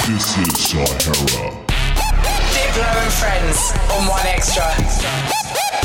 This is Sahara. Diplo and Friends on 1Xtra.